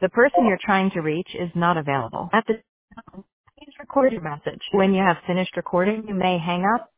The person you're trying to reach is not available. At this time, please record your message. When you have finished recording, you may hang up